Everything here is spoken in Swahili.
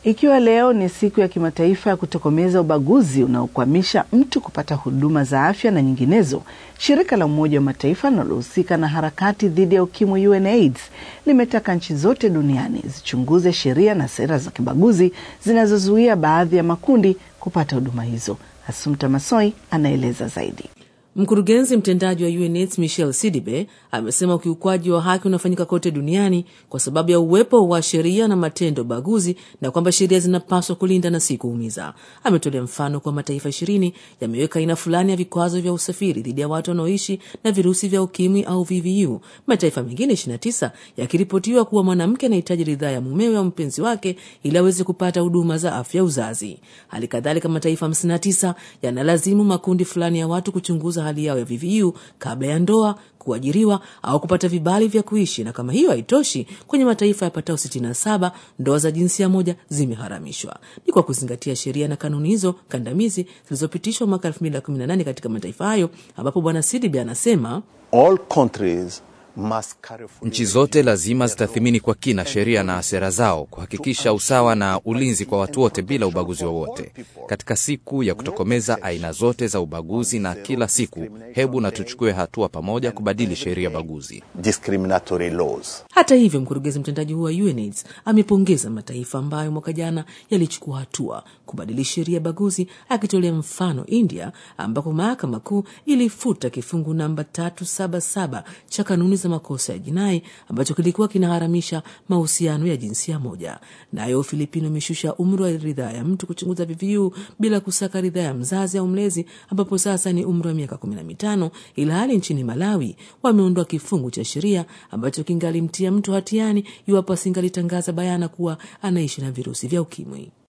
Ikiwa leo ni siku ya kimataifa ya kutokomeza ubaguzi unaokwamisha mtu kupata huduma za afya na nyinginezo, shirika la Umoja wa Mataifa linalohusika na harakati dhidi ya ukimwi UNAIDS limetaka nchi zote duniani zichunguze sheria na sera za kibaguzi zinazozuia baadhi ya makundi kupata huduma hizo. Assumpta Massoi anaeleza zaidi. Mkurugenzi mtendaji wa UNAIDS Michelle Sidibe amesema ukiukwaji wa haki unafanyika kote duniani kwa sababu ya uwepo wa sheria na matendo baguzi, na kwamba sheria zinapaswa kulinda na si kuumiza. Ametolea mfano kwa mataifa 20 yameweka aina fulani ya vikwazo vya usafiri dhidi ya watu wanaoishi na virusi vya ukimwi au VVU. Mataifa mengine 29 yakiripotiwa kuwa mwanamke anahitaji ridhaa ya mumewe au mpenzi wake ili aweze kupata huduma za afya uzazi. Halikadhalika mataifa 59 yanalazimu makundi fulani ya watu kuchunguza hali yao ya VVU kabla ya ndoa, kuajiriwa au kupata vibali vya kuishi, na kama hiyo haitoshi, kwenye mataifa yapatao 67 ndoa za jinsia moja zimeharamishwa. Ni kwa kuzingatia sheria na kanuni hizo kandamizi zilizopitishwa mwaka 2018 katika mataifa hayo, ambapo Bwana Sidibe anasema nchi zote lazima zitathimini kwa kina sheria na sera zao kuhakikisha usawa na ulinzi kwa watu wote bila ubaguzi wowote. Katika siku ya kutokomeza aina zote za ubaguzi na kila siku, hebu na tuchukue hatua pamoja kubadili sheria baguzi. Hata hivyo, mkurugenzi mtendaji wa UNAIDS amepongeza mataifa ambayo mwaka jana yalichukua hatua kubadili sheria baguzi, akitolea mfano India ambako mahakama kuu ilifuta kifungu namba 377 cha kanuni za makosa ya jinai ambacho kilikuwa kinaharamisha mahusiano ya jinsia moja. Nayo Filipino imeshusha umri wa ridhaa ya mtu kuchunguza VVU bila kusaka ridhaa ya mzazi au mlezi, ambapo sasa ni umri wa miaka 15, ilhali nchini Malawi wameondoa kifungu cha sheria ambacho kingalimtia mtu hatiani iwapo asingalitangaza bayana kuwa anaishi na virusi vya ukimwi.